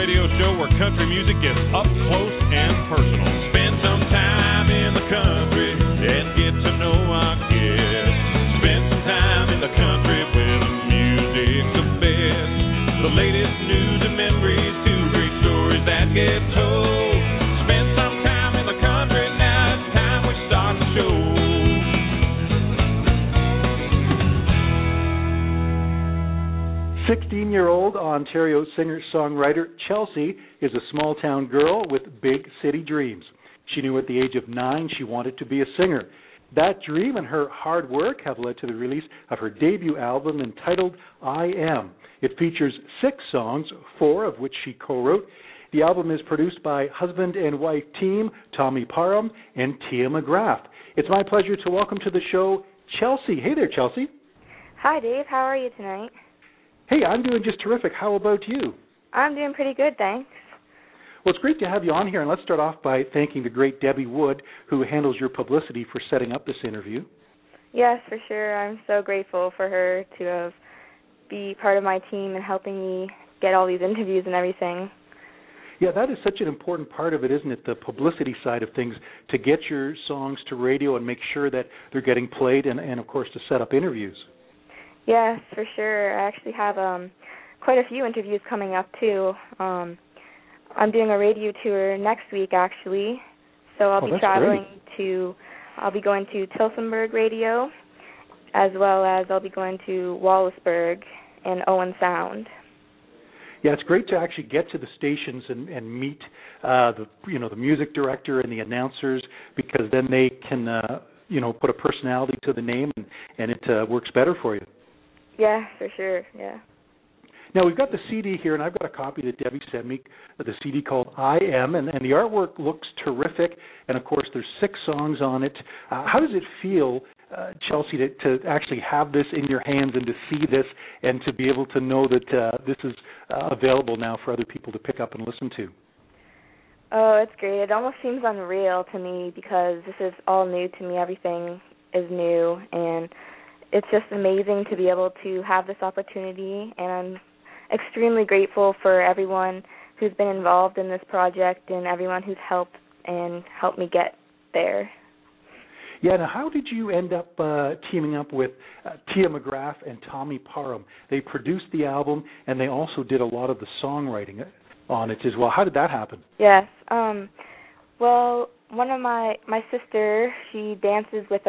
radio show where country music gets up close and personal. Spend some time in the country and get to know our guests. Spend some time in the country where the music's the best. The latest news and memories, two great stories that get told. Spend some time in the country, now it's time we start the show. 16-year-old Ontario singer-songwriter Chelsea is a small-town girl with big city dreams. She knew at the age of 9 she wanted to be a singer. That dream and her hard work have led to the release of her debut album entitled I Am. It features 6 songs, 4 of which she co-wrote. The album is produced by husband and wife team Tommy Parham and Tia McGrath. It's my pleasure to welcome to the show Chelsea. Hey there, Chelsea. Hi, Dave. How are you tonight? Hey, I'm doing just terrific. How about you? I'm doing pretty good, thanks. Well, it's great to have you on here, and let's start off by thanking the great Debbie Wood, who handles your publicity, for setting up this interview. Yes, for sure. I'm so grateful for her to be part of my team and helping me get all these interviews and everything. Yeah, that is such an important part of it, isn't it, the publicity side of things, to get your songs to radio and make sure that they're getting played and of course, to set up interviews. Yes, for sure. I actually have quite a few interviews coming up, too. I'm doing a radio tour next week, actually, so I'll be traveling I'll be going to Tillsonburg Radio, as well as I'll be going to Wallaceburg and Owen Sound. Yeah, it's great to actually get to the stations and meet the music director and the announcers, because then they can put a personality to the name and it works better for you. Yeah, for sure. Yeah. Now, we've got the CD here, and I've got a copy that Debbie sent me, the CD called I Am, and the artwork looks terrific, and, of course, there's 6 songs on it. How does it feel, Chelsea, to actually have this in your hands and to see this and to be able to know that this is available now for other people to pick up and listen to? Oh, it's great. It almost seems unreal to me because this is all new to me. Everything is new, and it's just amazing to be able to have this opportunity, and I'm extremely grateful for everyone who's been involved in this project and everyone who's helped me get there. Yeah, now how did you end up teaming up with Tia McGrath and Tommy Parham? They produced the album, and they also did a lot of the songwriting on it as well. How did that happen? Yes. Well, one of my sister, she dances with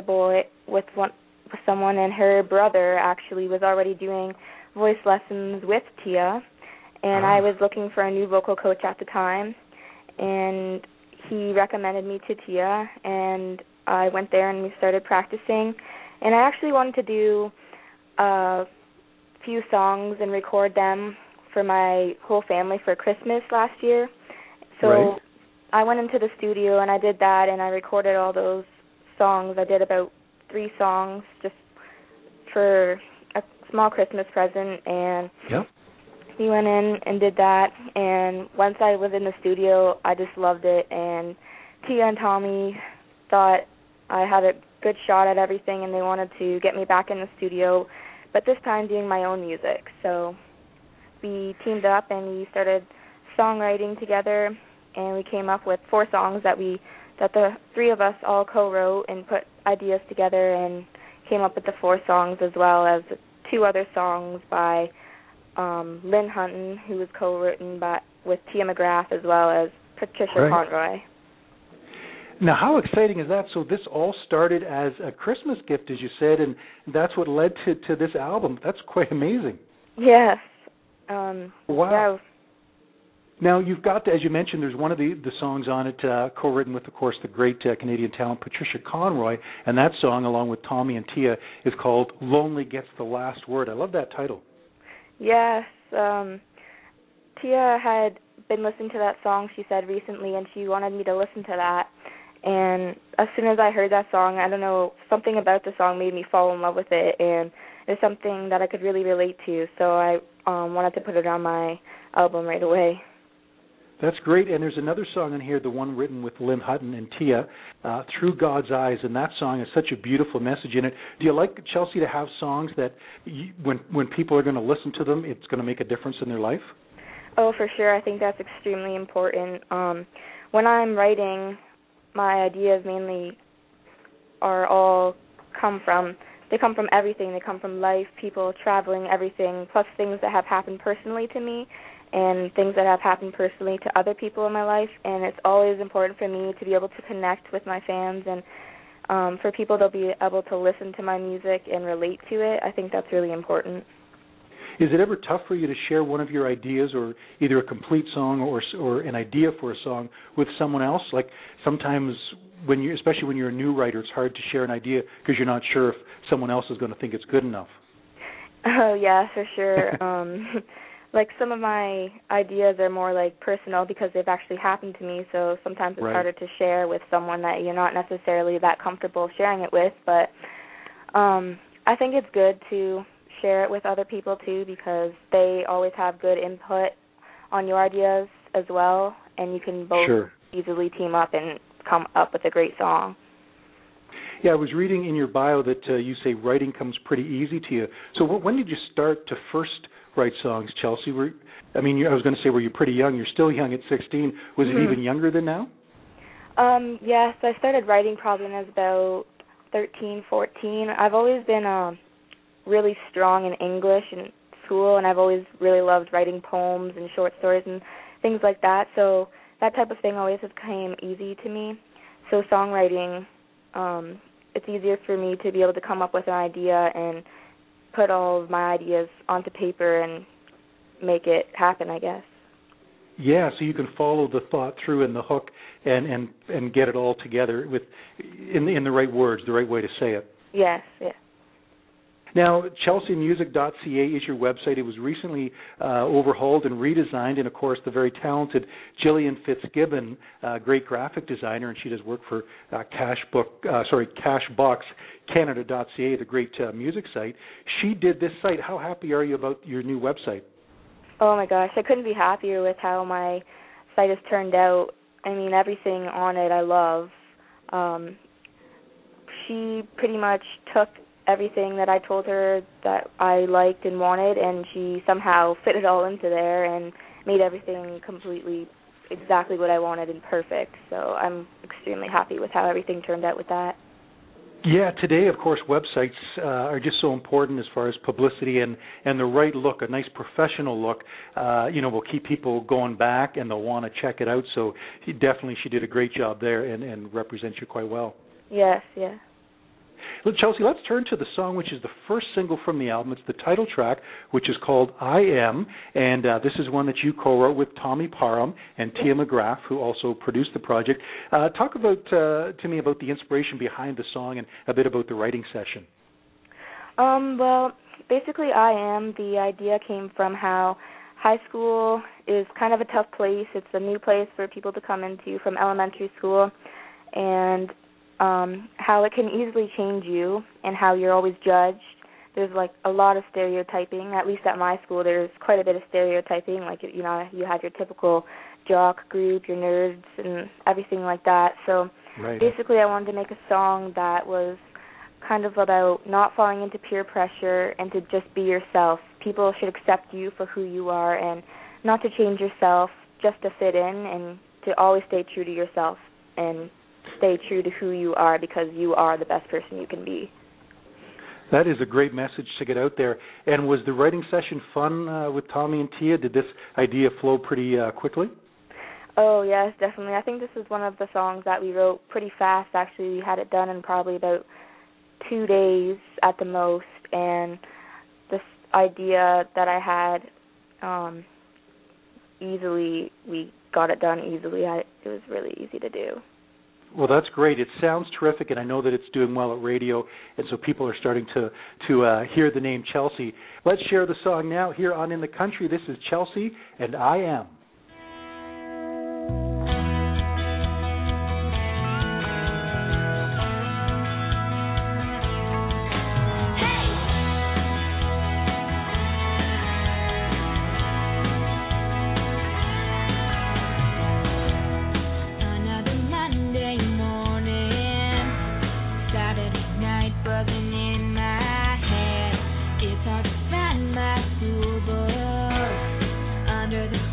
someone, and her brother actually was already doing voice lessons with Tia, and I was looking for a new vocal coach at the time, and he recommended me to Tia, and I went there and we started practicing, and I actually wanted to do a few songs and record them for my whole family for Christmas last year. So I went into the studio and I did that, and I recorded all those songs. I did about 3 songs just for a small Christmas present, and we went in and did that, and once I was in the studio, I just loved it, and Tia and Tommy thought I had a good shot at everything, and they wanted to get me back in the studio, but this time doing my own music. So we teamed up and we started songwriting together, and we came up with 4 songs that the 3 of us all co-wrote and put ideas together and came up with the 4 songs, as well as 2 other songs by Lynn Hutton, who was co-written with Tia McGrath, as well as Patricia Conroy. Now, how exciting is that? So this all started as a Christmas gift, as you said, and that's what led to this album. That's quite amazing. Yes. Wow. Yeah. Now, you've got, as you mentioned, there's one of the songs on it co-written with, of course, the great Canadian talent Patricia Conroy, and that song, along with Tommy and Tia, is called Lonely Gets the Last Word. I love that title. Yes. Tia had been listening to that song, she said, recently, and she wanted me to listen to that. And as soon as I heard that song, I don't know, something about the song made me fall in love with it, and it's something that I could really relate to, so I wanted to put it on my album right away. That's great, and there's another song in here, the one written with Lynn Hutton and Tia, Through God's Eyes, and that song has such a beautiful message in it. Do you like, Chelsea, to have songs that when people are going to listen to them, it's going to make a difference in their life? Oh, for sure. I think that's extremely important. When I'm writing, my ideas mainly come from everything. They come from life, people, traveling, everything, plus things that have happened personally to me and things that have happened personally to other people in my life. And it's always important for me to be able to connect with my fans and for people to be able to listen to my music and relate to it. I think that's really important. Is it ever tough for you to share one of your ideas, or either a complete song or an idea for a song, with someone else? Like sometimes, especially when you're a new writer, it's hard to share an idea because you're not sure if someone else is going to think it's good enough. Oh yeah, for sure. Like some of my ideas are more like personal because they've actually happened to me. So sometimes it's harder to share with someone that you're not necessarily that comfortable sharing it with. But I think it's good to share it with other people too, because they always have good input on your ideas as well, and you can both easily team up and come up with a great song. Yeah, I was reading in your bio that you say writing comes pretty easy to you. So when did you start to first write songs, Chelsea? I was going to say, were you pretty young? You're still young at 16. Was it even younger than now? Yes, I started writing probably when I was about 13, 14. I've always been really strong in English in school, and I've always really loved writing poems and short stories and things like that. So that type of thing always came easy to me. So songwriting, it's easier for me to be able to come up with an idea and put all of my ideas onto paper and make it happen, I guess. Yeah, so you can follow the thought through and the hook and get it all together in the right words, the right way to say it. Yes, yeah. Now, chelseamusic.ca is your website. It was recently overhauled and redesigned, and of course, the very talented Jillian Fitzgibbon, great graphic designer, and she does work for CashboxCanada.ca, the great music site. She did this site. How happy are you about your new website? Oh my gosh, I couldn't be happier with how my site has turned out. I mean, everything on it I love. She pretty much took everything that I told her that I liked and wanted, and she somehow fit it all into there and made everything completely exactly what I wanted and perfect. So I'm extremely happy with how everything turned out with that. Yeah, today, of course, websites are just so important as far as publicity and the right look, a nice professional look, will keep people going back and they'll want to check it out. So she did a great job there and represents you quite well. Yes, yeah. Well, Chelsea, let's turn to the song, which is the first single from the album. It's the title track, which is called I Am, and this is one that you co-wrote with Tommy Parham and Tia McGrath, who also produced the project. Talk to me about the inspiration behind the song and a bit about the writing session. Well, basically I Am, the idea came from how high school is kind of a tough place. It's a new place for people to come into from elementary school, and how it can easily change you and how you're always judged. There's like a lot of stereotyping. At least at my school, there's quite a bit of stereotyping. Like, you have your typical jock group, your nerds, and everything like that. So basically I wanted to make a song that was kind of about not falling into peer pressure and to just be yourself. People should accept you for who you are and not to change yourself just to fit in, and to always stay true to yourself and stay true to who you are, because you are the best person you can be. That is a great message to get out there. And was the writing session fun with Tommy and Tia? Did this idea flow pretty quickly? Oh, yes, definitely. I think this is one of the songs that we wrote pretty fast. Actually, we had it done in probably about 2 days at the most. And this idea that I had, easily, we got it done easily. It was really easy to do. Well, that's great. It sounds terrific, and I know that it's doing well at radio, and so people are starting to hear the name Chelsea. Let's share the song now here on In the Country. This is Chelsea and I Am. Under the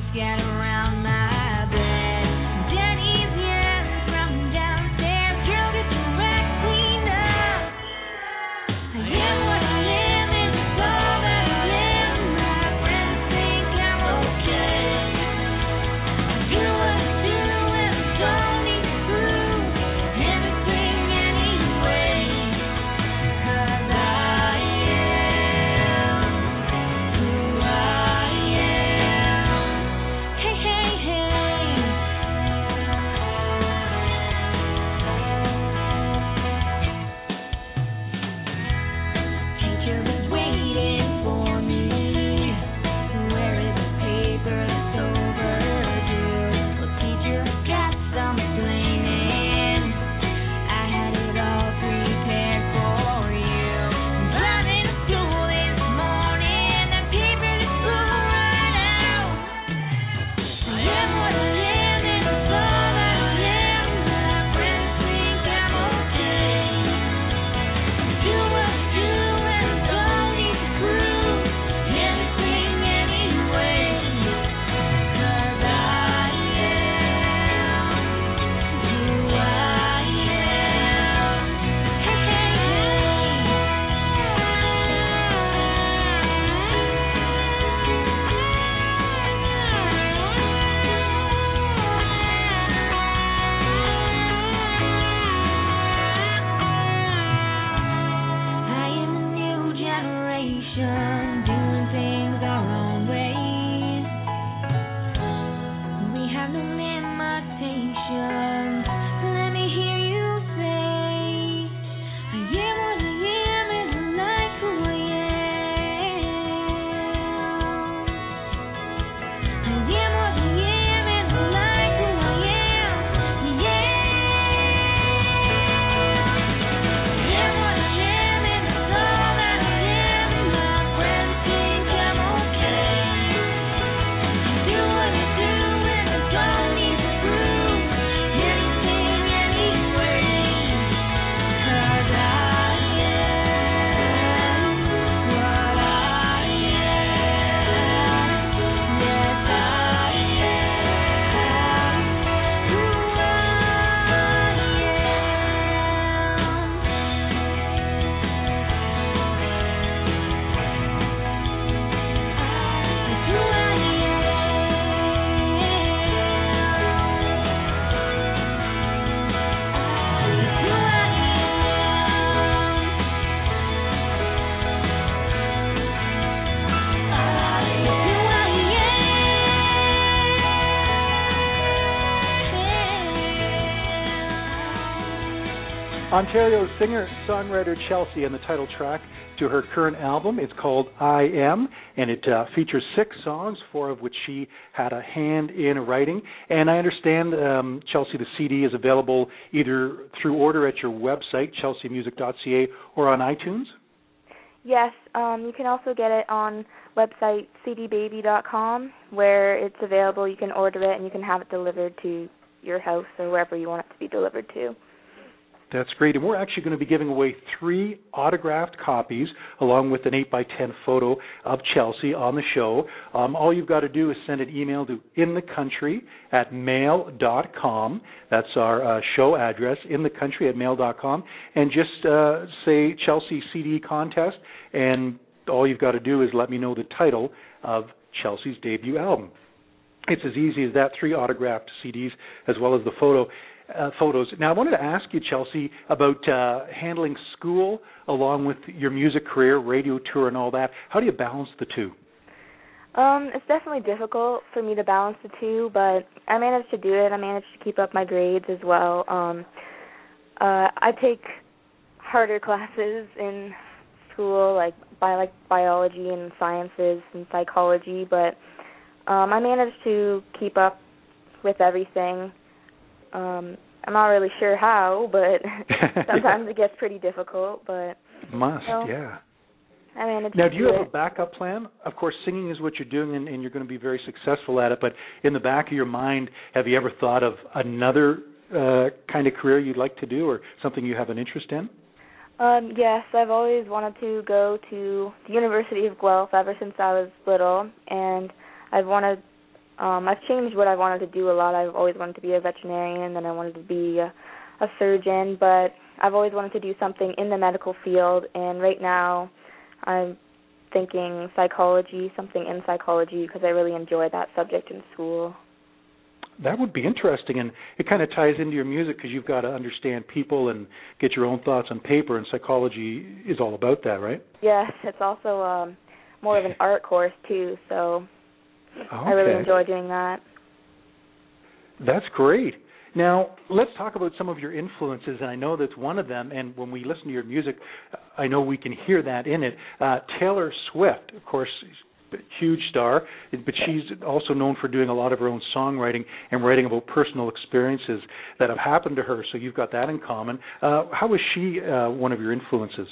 Ontario singer-songwriter Chelsea, and the title track to her current album. It's called I Am, and it features 6 songs, 4 of which she had a hand in writing. And I understand, Chelsea, the CD is available either through order at your website, chelseamusic.ca, or on iTunes? Yes, you can also get it on website cdbaby.com, where it's available. You can order it, and you can have it delivered to your house or wherever you want it to be delivered to. That's great. And we're actually going to be giving away 3 autographed copies along with an 8x10 photo of Chelsea on the show. All you've got to do is send an email to inthecountry@mail.com. That's our show address, inthecountry@mail.com. And just say Chelsea CD contest, and all you've got to do is let me know the title of Chelsea's debut album. It's as easy as that, 3 autographed CDs as well as the photos. Now, I wanted to ask you, Chelsea, about handling school along with your music career, radio tour, and all that. How do you balance the two? It's definitely difficult for me to balance the two, but I managed to do it. I managed to keep up my grades as well. I take harder classes in school, like biology and sciences and psychology, but I managed to keep up with everything. I'm not really sure how, but sometimes it gets pretty difficult. But must, yeah. I managed now, to do you have a backup plan? Of course, singing is what you're doing, and you're going to be very successful at it. But in the back of your mind, have you ever thought of another kind of career you'd like to do, or something you have an interest in? Yes, I've always wanted to go to the University of Guelph ever since I was little, and I've wanted I've changed what I wanted to do a lot. I've always wanted to be a veterinarian, then I wanted to be a surgeon, but I've always wanted to do something in the medical field, and right now I'm thinking psychology, something in psychology, because I really enjoy that subject in school. That would be interesting, and it kind of ties into your music because you've got to understand people and get your own thoughts on paper, and psychology is all about that, right? Yes, it's also more of an art course, too, so I really enjoy doing that. That's great. Now, let's talk about some of your influences, and I know that's one of them, and when we listen to your music, I know we can hear that in it. Taylor Swift, of course, huge star, but she's also known for doing a lot of her own songwriting and writing about personal experiences that have happened to her, so you've got that in common. How is she one of your influences?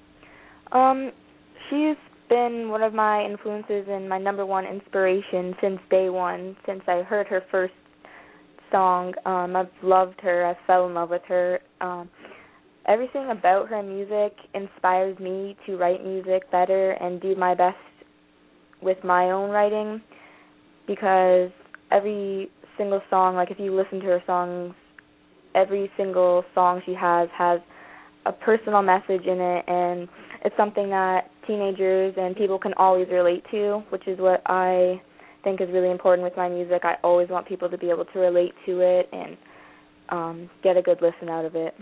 She's been one of my influences and my number one inspiration since day one, since I heard her first song. I've loved her. I fell in love with her. Everything about her music inspires me to write music better and do my best with my own writing, because every single song, like if you listen to her songs, every single song she has a personal message in it, and it's something that teenagers and people can always relate to, which is what I think is really important with my music. I always want people to be able to relate to it and get a good listen out of it.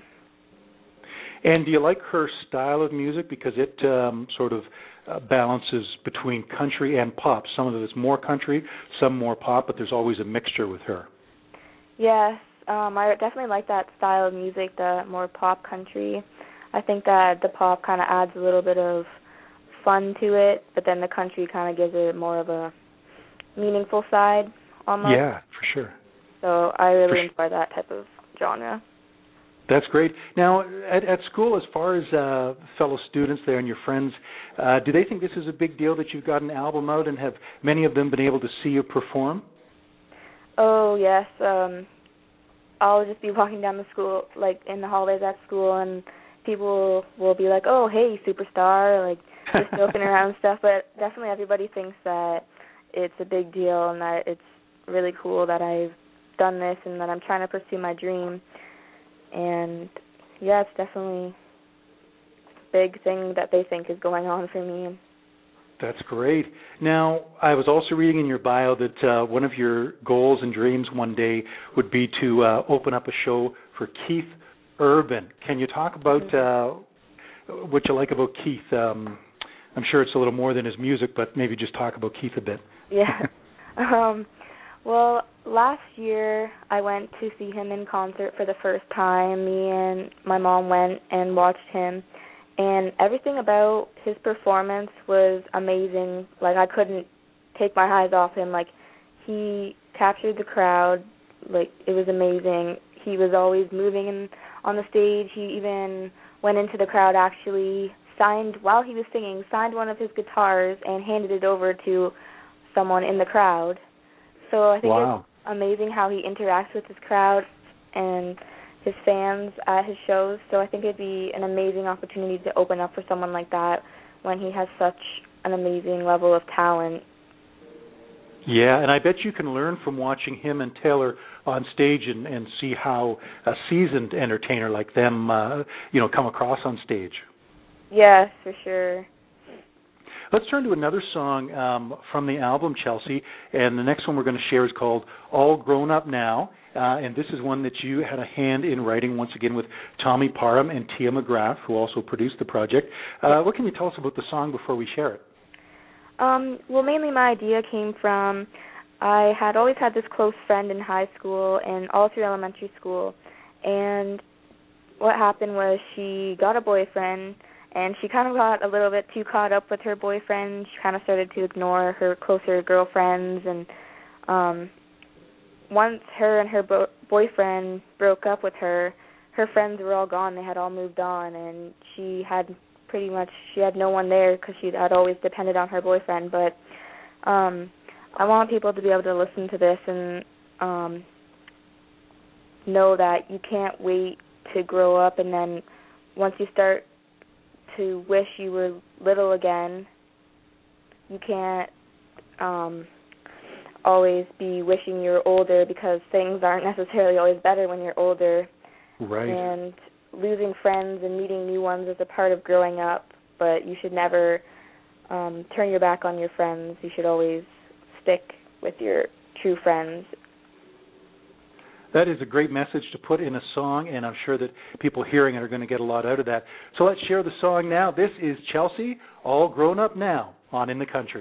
And do you like her style of music, because it sort of balances between country and pop? Some of it is more country, some more pop, but there's always a mixture with her. Yes, I definitely like that style of music, the more pop country. I think that the pop kind of adds a little bit of fun to it, but then the country kind of gives it more of a meaningful side almost. Yeah, for sure. So I really enjoy that type of genre. That's great. Now, at school, as far as fellow students there and your friends, do they think this is a big deal that you've got an album out, and have many of them been able to see you perform? Oh, yes. I'll just be walking down the school, like in the hallways at school, and people will be like, oh, hey, superstar, like just joking around and stuff, but definitely everybody thinks that it's a big deal and that it's really cool that I've done this and that I'm trying to pursue my dream. And, yeah, it's definitely a big thing that they think is going on for me. That's great. Now, I was also reading in your bio that one of your goals and dreams one day would be to open up a show for Keith Urban. Can you talk about what you like about Keith? I'm sure it's a little more than his music, but maybe just talk about Keith a bit. Yeah. Well, last year I went to see him in concert for the first time. Me and my mom went and watched him, and everything about his performance was amazing. Like, I couldn't take my eyes off him. Like, he captured the crowd. Like, it was amazing. He was always moving on the stage. He even went into the crowd, actually while he was singing, signed one of his guitars and handed it over to someone in the crowd. So I think it's amazing how he interacts with his crowd and his fans at his shows. So I think it'd be an amazing opportunity to open up for someone like that when he has such an amazing level of talent. Yeah, and I bet you can learn from watching him and Taylor on stage and see how a seasoned entertainer like them, come across on stage. Yes, for sure. Let's turn to another song from the album, Chelsea, and the next one we're going to share is called All Grown Up Now, and this is one that you had a hand in writing, once again, with Tommy Parham and Tia McGrath, who also produced the project. What can you tell us about the song before we share it? Well, mainly my idea came from, I had always had this close friend in high school and all through elementary school, and what happened was she got a boyfriend, and she kind of got a little bit too caught up with her boyfriend. She kind of started to ignore her closer girlfriends, and once her and her boyfriend broke up with her, her friends were all gone. They had all moved on, and she had no one there because she had always depended on her boyfriend. But I want people to be able to listen to this and know that you can't wait to grow up, and then once you start to wish you were little again, you can't always be wishing you're older, because things aren't necessarily always better when you're older. Right. And losing friends and meeting new ones is a part of growing up, but you should never turn your back on your friends. You should always stick with your true friends. That is a great message to put in a song, and I'm sure that people hearing it are going to get a lot out of that. So let's share the song now. This is Chelsea, All Grown Up Now, on In the Country.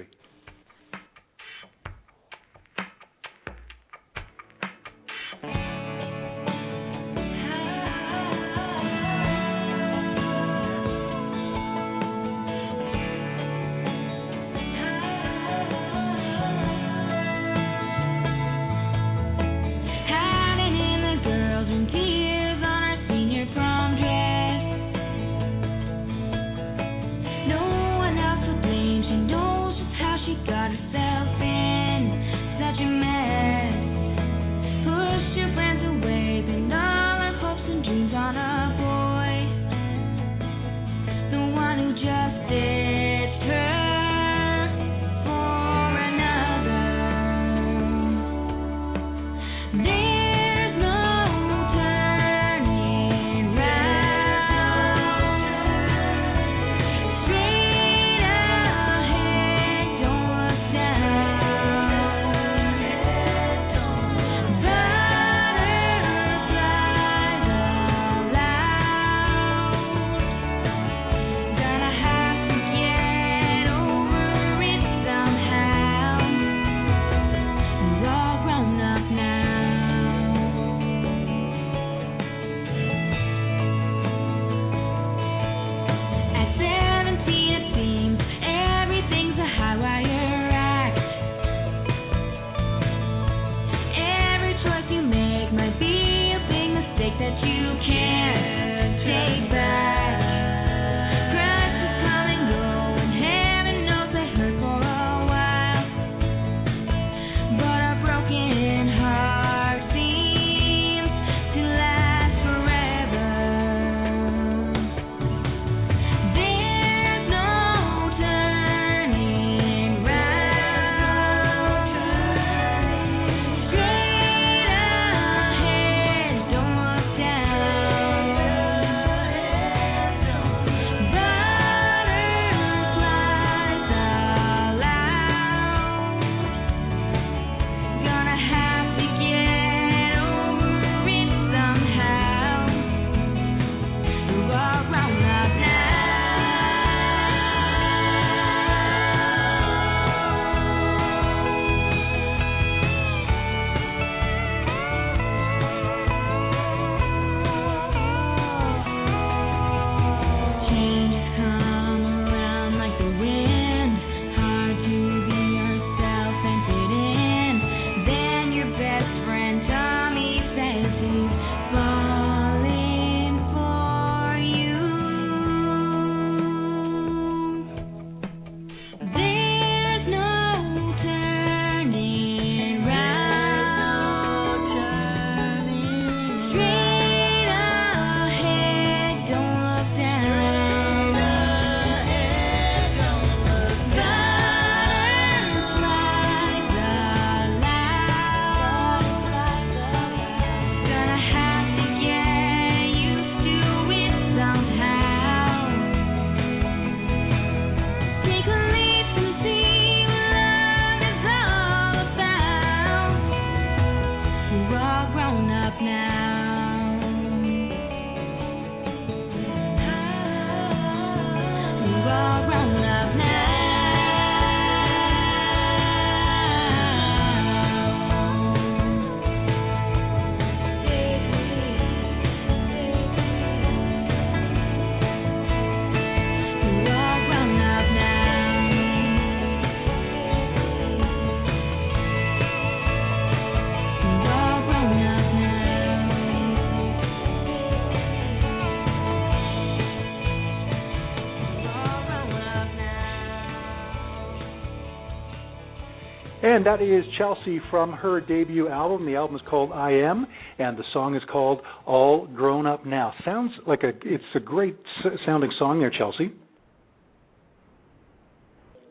And that is Chelsea from her debut album. The album is called I Am, and the song is called All Grown Up Now. Sounds like it's a great sounding song there, Chelsea.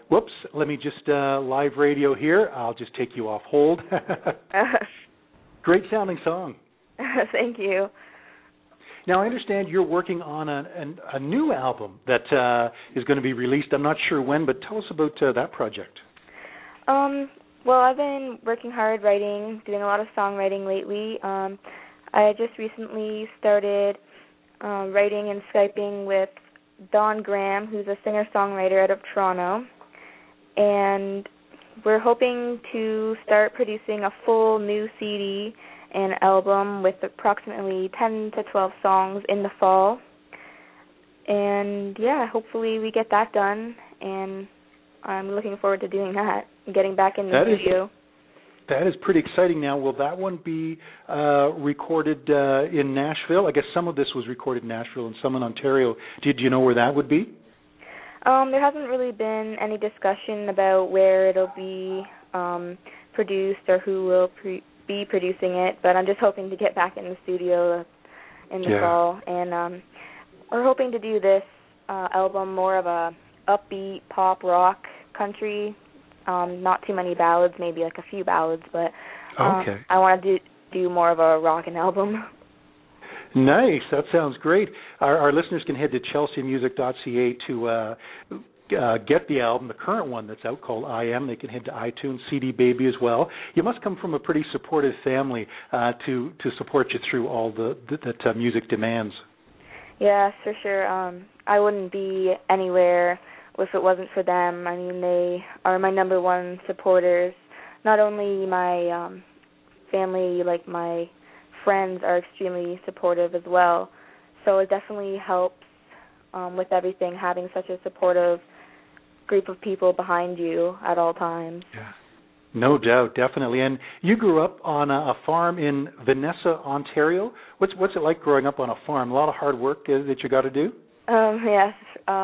Whoops, let me just live radio here. I'll just take you off hold. Great sounding song. Thank you. Now, I understand you're working on a new album that is going to be released. I'm not sure when, but tell us about that project. Well, I've been working hard writing, doing a lot of songwriting lately. I just recently started writing and Skyping with Don Graham, who's a singer-songwriter out of Toronto, and we're hoping to start producing a full new CD and album with approximately 10 to 12 songs in the fall. And, yeah, hopefully we get that done, and I'm looking forward to doing that and getting back in the studio. That is pretty exciting. Now, will that one be recorded in Nashville? I guess some of this was recorded in Nashville and some in Ontario. Did you know where that would be? There hasn't really been any discussion about where it'll be produced or who will be producing it, but I'm just hoping to get back in the studio in the fall. And we're hoping to do this album more of a upbeat pop rock country. Not too many ballads, maybe like a few ballads, but I want to do more of a rockin' album. Nice. That sounds great. Our listeners can head to chelseamusic.ca to get the album, the current one that's out called I Am. They can head to iTunes, CD Baby as well. You must come from a pretty supportive family to support you through all that music demands. Yeah, for sure. I wouldn't be anywhere if it wasn't for them. I mean, they are my number one supporters. Not only my family, like my friends are extremely supportive as well. So it definitely helps with everything, having such a supportive group of people behind you at all times. Yeah, no doubt, definitely. And you grew up on a farm in Vanessa, Ontario. What's it like growing up on a farm? A lot of hard work that you got to do? Yes.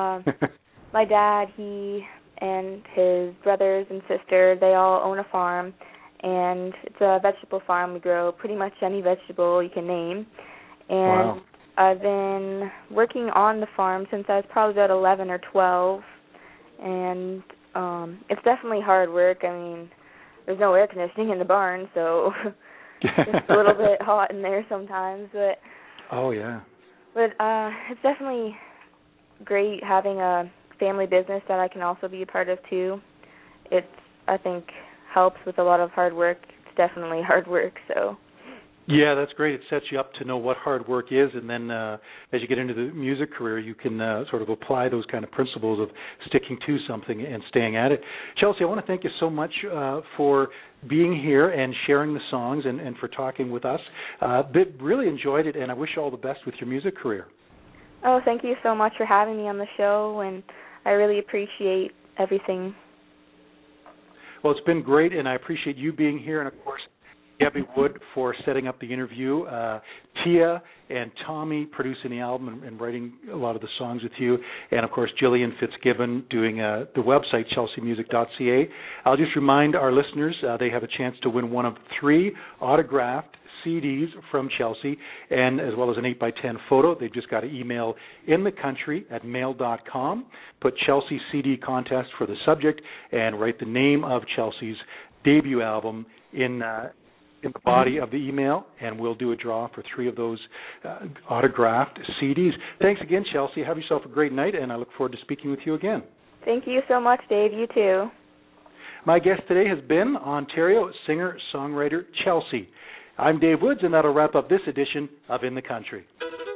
My dad, he and his brothers and sister, they all own a farm, and it's a vegetable farm. We grow pretty much any vegetable you can name. And I've been working on the farm since I was probably about 11 or 12, and it's definitely hard work. I mean, there's no air conditioning in the barn, so it's a little bit hot in there sometimes. But it's definitely great having a family business that I can also be a part of too. It's, I think, helps with a lot of hard work. It's definitely hard work, so. Yeah, that's great. It sets you up to know what hard work is, and then as you get into the music career, you can sort of apply those kind of principles of sticking to something and staying at it. Chelsea, I want to thank you so much for being here and sharing the songs and for talking with us. Really enjoyed it, and I wish you all the best with your music career. Oh, thank you so much for having me on the show, and I really appreciate everything. Well, it's been great, and I appreciate you being here, and, of course, Gabby Wood for setting up the interview, Tia and Tommy producing the album and writing a lot of the songs with you, and, of course, Jillian Fitzgibbon doing the website, chelseamusic.ca. I'll just remind our listeners they have a chance to win one of 3 autographed CDs from Chelsea, and as well as an 8x10 photo. They've just got to email inthecountry@mail.com, put Chelsea CD contest for the subject, and write the name of Chelsea's debut album in the body of the email, and we'll do a draw for 3 of those autographed CDs. Thanks again, Chelsea. Have yourself a great night, and I look forward to speaking with you again. Thank you so much, Dave. You too. My guest today has been Ontario singer-songwriter Chelsea. I'm Dave Woods, and that'll wrap up this edition of In the Country.